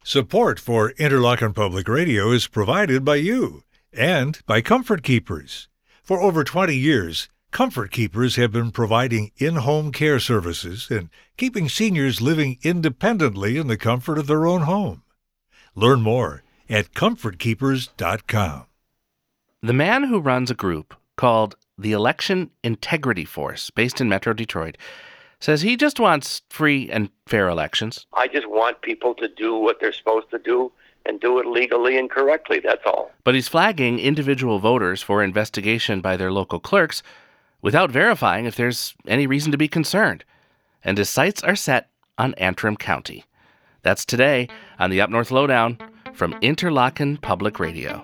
Support for Interlochen Public Radio is provided by you and by Comfort Keepers. For over 20 years, Comfort Keepers have been providing in-home care services and keeping seniors living independently in the comfort of their own home. Learn more at comfortkeepers.com. The man who runs a group called the Election Integrity Force, based in Metro Detroit, says he just wants free and fair elections. I just want people to do what they're supposed to do and do it legally and correctly, that's all. But he's flagging individual voters for investigation by their local clerks without verifying if there's any reason to be concerned. And his sights are set on Antrim County. That's today on the Up North Lowdown from Interlochen Public Radio.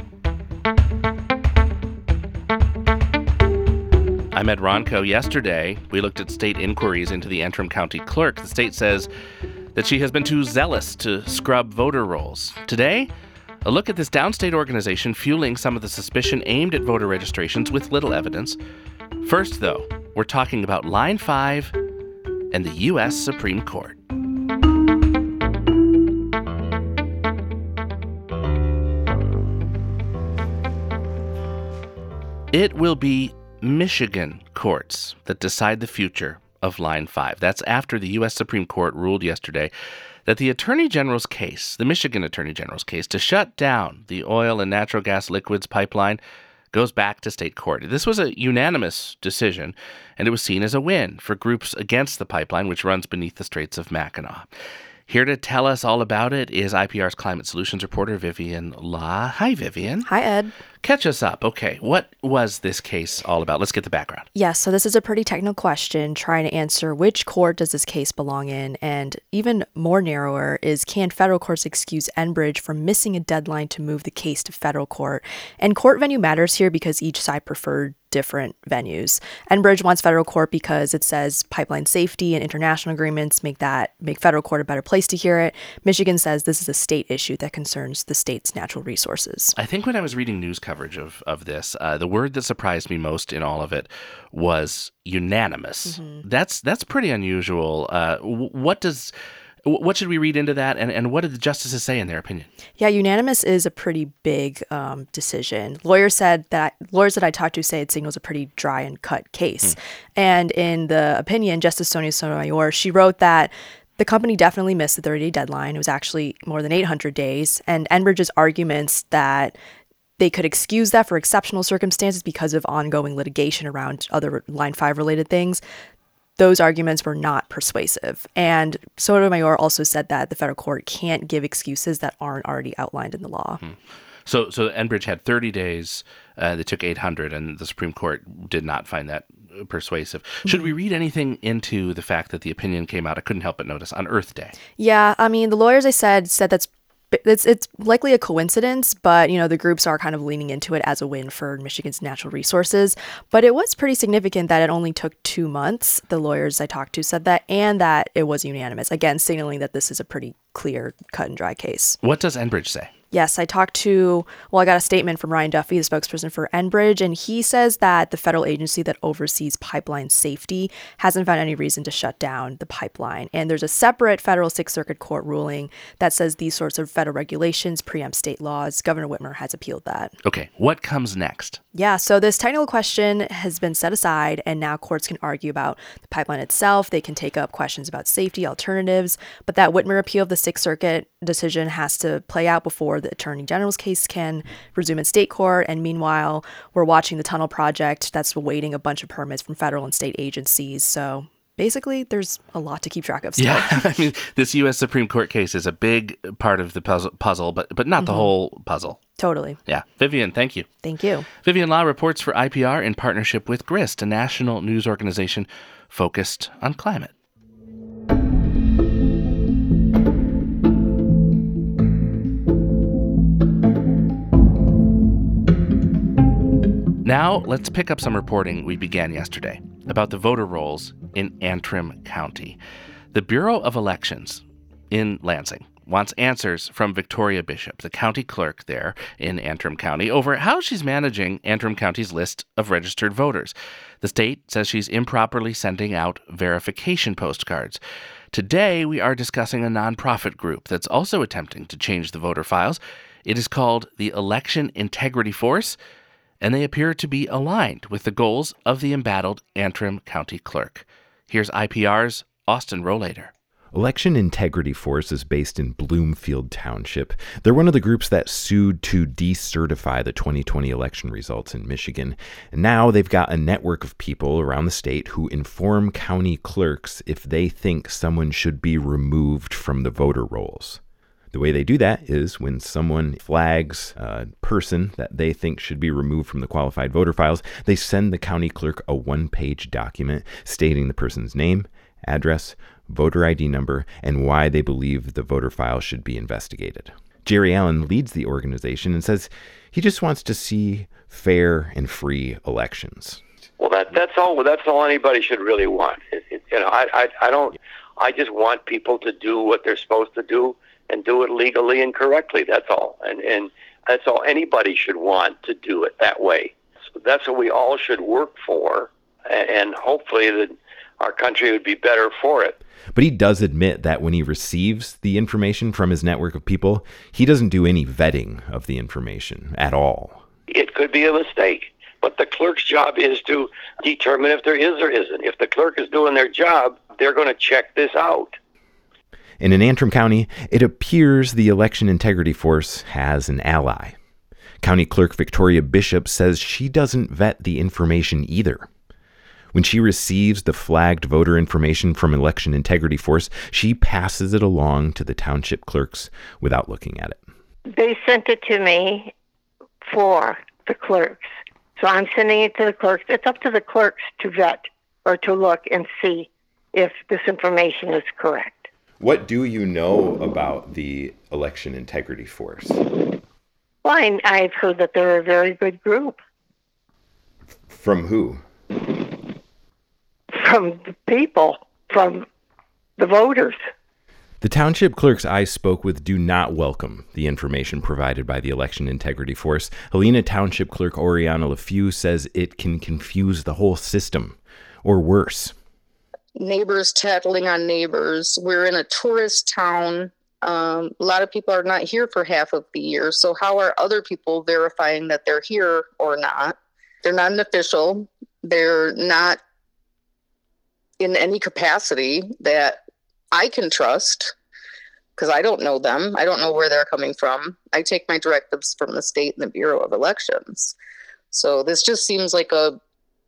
I'm Ed Ronco. Yesterday, we looked at state inquiries into the Antrim County clerk. The state says that she has been too zealous to scrub voter rolls. Today, a look at this downstate organization fueling some of the suspicion aimed at voter registrations with little evidence. First, though, we're talking about Line 5 and the U.S. Supreme Court. It will be Michigan courts that decide the future of Line 5. That's after the U.S. Supreme Court ruled yesterday that the Attorney General's case, the Michigan Attorney General's case, to shut down the oil and natural gas liquids pipeline goes back to state court. This was a unanimous decision, and it was seen as a win for groups against the pipeline, which runs beneath the Straits of Mackinac. Here to tell us all about it is IPR's Climate Solutions reporter, Vivian La. Hi, Vivian. Hi, Ed. Catch us up. Okay, what was this case all about? Let's get the background. Yes, so this is a pretty technical question trying to answer which court does this case belong in, and even more narrower is can federal courts excuse Enbridge from missing a deadline to move the case to federal court? And court venue matters here because each side preferred different venues. Enbridge wants federal court because it says pipeline safety and international agreements make federal court a better place to hear it. Michigan says this is a state issue that concerns the state's natural resources. I think when I was reading news coverage of this, the word that surprised me most in all of it was unanimous. Mm-hmm. That's pretty unusual. What should we read into that, and what did the justices say in their opinion? Yeah, unanimous is a pretty big decision. Lawyers that I talked to say it signals a pretty dry and cut case. And in the opinion, Justice Sonia Sotomayor, she wrote that the company definitely missed the 30-day deadline. It was actually more than 800 days. And Enbridge's arguments that they could excuse that for exceptional circumstances because of ongoing litigation around other Line 5 related things, those arguments were not persuasive. And Sotomayor also said that the federal court can't give excuses that aren't already outlined in the law. So Enbridge had 30 days. They took 800, and the Supreme Court did not find that persuasive. Should we read anything into the fact that the opinion came out, I couldn't help but notice, on Earth Day? Yeah, I mean, the lawyers I said it's likely a coincidence, but, the groups are kind of leaning into it as a win for Michigan's natural resources. But it was pretty significant that it only took 2 months. The lawyers I talked to said that, and that it was unanimous. Again, signaling that this is a pretty clear, cut and dry case. What does Enbridge say? Yes, I got a statement from Ryan Duffy, the spokesperson for Enbridge, and he says that the federal agency that oversees pipeline safety hasn't found any reason to shut down the pipeline. And there's a separate federal Sixth Circuit Court ruling that says these sorts of federal regulations preempt state laws. Governor Whitmer has appealed that. Okay, what comes next? Yeah, so this technical question has been set aside, and now courts can argue about the pipeline itself. They can take up questions about safety alternatives, but that Whitmer appeal of the Sixth Circuit decision has to play out before the Attorney General's case can resume in state court. And meanwhile, we're watching the tunnel project that's awaiting a bunch of permits from federal and state agencies. So basically, there's a lot to keep track of still. Yeah, I mean, this U.S. Supreme Court case is a big part of the puzzle, but not the whole puzzle. Totally. Yeah. Vivian, thank you. Thank you. Vivian La reports for IPR in partnership with GRIST, a national news organization focused on climate. Now, let's pick up some reporting we began yesterday about the voter rolls in Antrim County. The Bureau of Elections in Lansing wants answers from Victoria Bishop, the county clerk there in Antrim County, over how she's managing Antrim County's list of registered voters. The state says she's improperly sending out verification postcards. Today, we are discussing a nonprofit group that's also attempting to change the voter files. It is called the Election Integrity Force, and they appear to be aligned with the goals of the embattled Antrim County Clerk. Here's IPR's Austin Rohlater. Election Integrity Force is based in Bloomfield Township. They're one of the groups that sued to decertify the 2020 election results in Michigan. And now they've got a network of people around the state who inform county clerks if they think someone should be removed from the voter rolls. The way they do that is when someone flags a person that they think should be removed from the qualified voter files, they send the county clerk a one-page document stating the person's name, address, voter ID number, and why they believe the voter file should be investigated. Jerry Allen leads the organization and says he just wants to see fair and free elections. Well, that's all anybody should really want. I just want people to do what they're supposed to do and do it legally and correctly. That's all. And that's all anybody should want, to do it that way. So that's what we all should work for, and hopefully that our country would be better for it. But he does admit that when he receives the information from his network of people, he doesn't do any vetting of the information at all. It could be a mistake, but the clerk's job is to determine if there is or isn't. If the clerk is doing their job, they're going to check this out. And in Antrim County, it appears the Election Integrity Force has an ally. County Clerk Victoria Bishop says she doesn't vet the information either. When she receives the flagged voter information from Election Integrity Force, she passes it along to the township clerks without looking at it. They sent it to me for the clerks. So I'm sending it to the clerks. It's up to the clerks to vet or to look and see if this information is correct. What do you know about the Election Integrity Force? Well, I've heard that they're a very good group. From who? From the people, from the voters. The township clerks I spoke with do not welcome the information provided by the Election Integrity Force. Helena Township Clerk Oriana LeFew says it can confuse the whole system, or worse. Neighbors tattling on neighbors. We're in a tourist town. A lot of people are not here for half of the year. So how are other people verifying that they're here or not? They're not an official. They're not in any capacity that I can trust, because I don't know them. I don't know where they're coming from. I take my directives from the state and the Bureau of Elections. So this just seems like an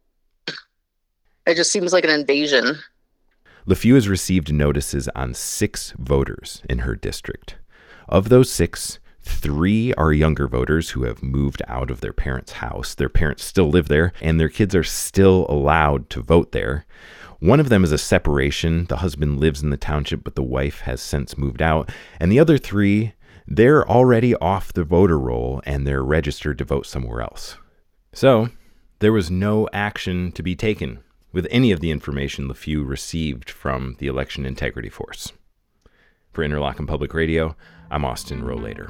invasion. LeFew has received notices on 6 voters in her district. Of those 6, 3 are younger voters who have moved out of their parents' house. Their parents still live there, and their kids are still allowed to vote there. One of them is a separation. The husband lives in the township, but the wife has since moved out. And the other 3, they're already off the voter roll, and they're registered to vote somewhere else. So there was no action to be taken with any of the information LeFew received from the Election Integrity Force. For Interlochen Public Radio, I'm Austin Rohlater.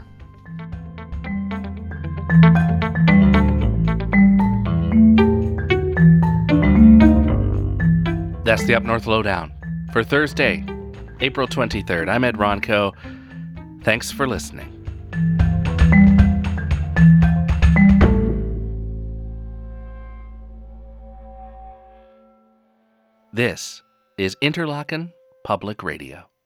That's the Up North Lowdown for Thursday, April 23rd. I'm Ed Ronco. Thanks for listening. This is Interlochen Public Radio.